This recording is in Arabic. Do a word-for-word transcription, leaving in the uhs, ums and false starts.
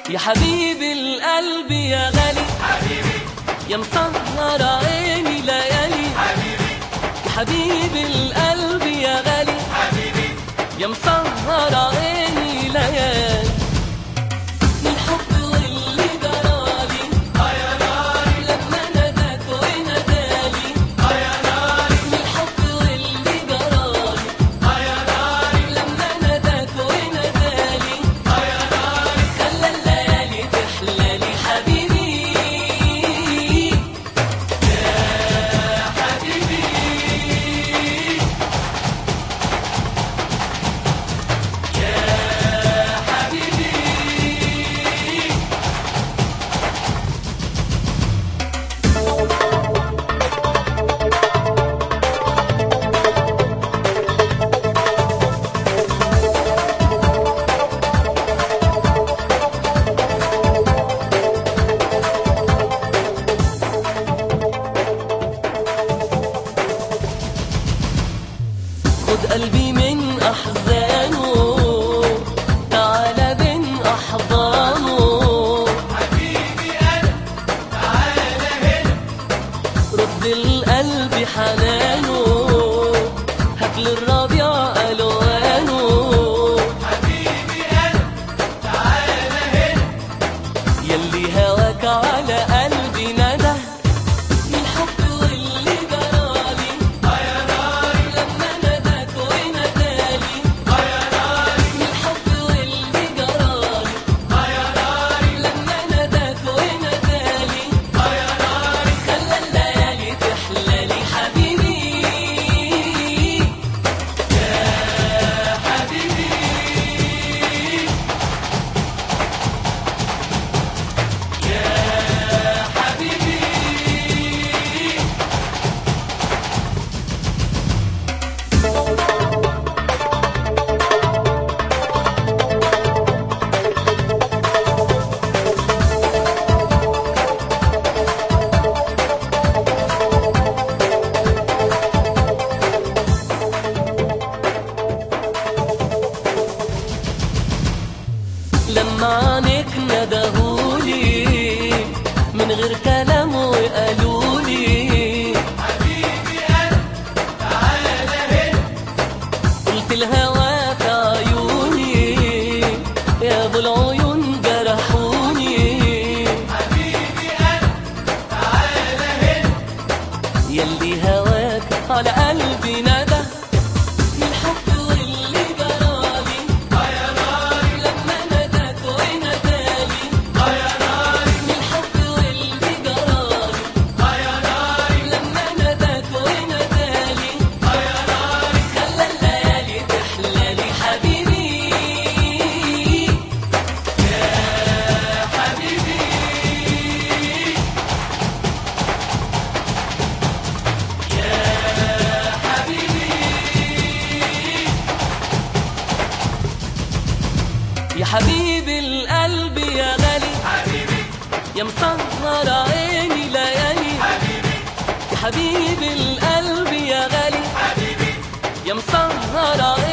يا حبيب القلب يا غالي حبيبي يا مسهر عيني ليالي حبيبي يا حبيب القلب يا غالي حبيبي يا مسهر عيني ليالي الحب واللي جرالي اه يا ناري لما ناداك ونادالي اه يا ناري الحب واللي جرالي اه يا ناري لما ناداك ونادالي اه يا ناري خلى الليالي تحلالي حبيبي حبيبي خد قلبي من أحزانه تعالى بين أحضانه حبيبي انا تعالى هنا رد القلب حنانه هات للربيع ألوانه حبيبي انا تعالى هنا يلي هواك على قلبي ندى الحب واللي جرالي اه يا ناري لما ناداك ونادالي اه يا ناري الحب واللي جرالي اه يا ناري لما ناداك ونادالي اه يا ناري خلى الليالي تحلالي حبيبي حبيبي حبيبي لما عنك ندهولي من غير كلام وقالولي حبيبي انا تعالى هنا قلت الهوى في عيوني يا ابو العيون جرحوني حبيبي انا تعالى هنا يلي هواك على قلبي ندى الحب واللي جرالي اه يا ناري لما ناداك ونادالي اه يا ناري الحب واللي جرالي اه يا ناري لما ناداك ونادالي اه يا ناري خلى الليالي تحلالي حبيبي حبيبي يا حبيب القلب يا غالي حبيبي يا مسهر عيني ليالي حبيبي يا حبيب القلب يا غالي حبيبي يا مسهر عيني